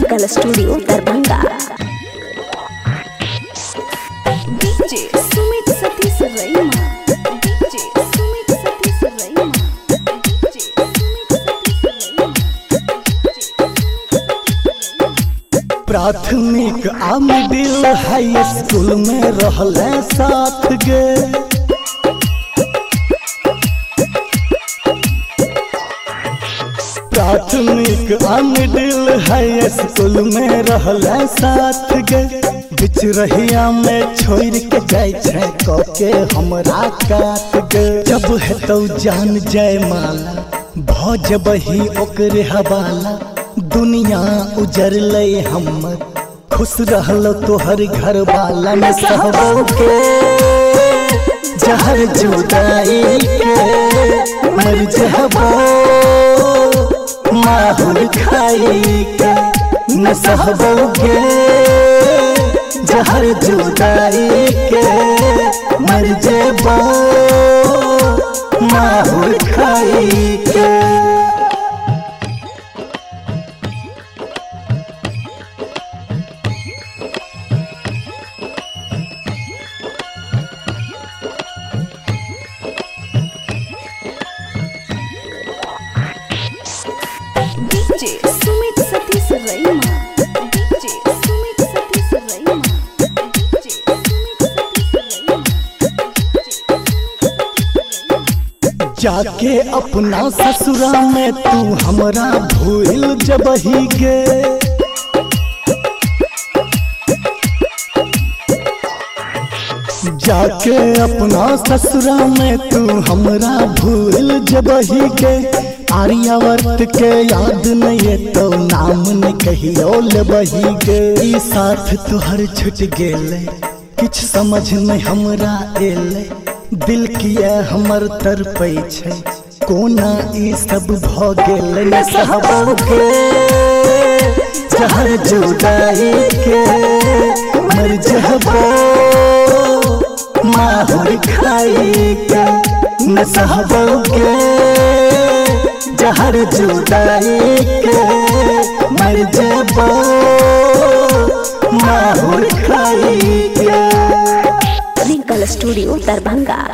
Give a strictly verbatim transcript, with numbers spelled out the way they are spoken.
Rinkal studio Darbhanga. DJ Sumit Satish Raima, DJ Sumit Satish Raima, DJ Sumit Satish Raima. प्राथमिक आ middle हाई school में रहले साथ गे, प्राथमिक आ मिडिल हाई स्कूल में रहले साथ गे। बिच रहिया में छोड़ के जाय छै कके हमरा काट गे। जब हेतौ जान जय माला भ जबही ओकरे हवाला। दुनिया उजरले हमर खुश रहलो तोहर घर वाला में सहबो के जहर जुदाई के मर जहबो माहुर खाई के न सहबोगे जहर जुदाई के मर जेबो माहुर खाई के। DJ Sumit Satish Raima, DJ Sumit Satish Raima, DJ Sumit Satish Raima. जाके अपना ससुरा में तू हमरा भूल जबही गे। जाके अपना ससुरा में तू हमरा भूल जबही गे। आर्यावर्त के याद नहीं तो नाम नहीं कहियो लेबही गे। ई साथ तुहर छुट गेले किछ समझ नहीं हमरा एले। दिल किए हमर तरपै छै कोना ई सब भ गेले न सहबोगे जहर जुदाई के मर जहबो माहुर खाई के न सहबोगे जहर जुदाई के मर जेबो माहुर खाई के। रिंकल स्टूडियो दरभंगा।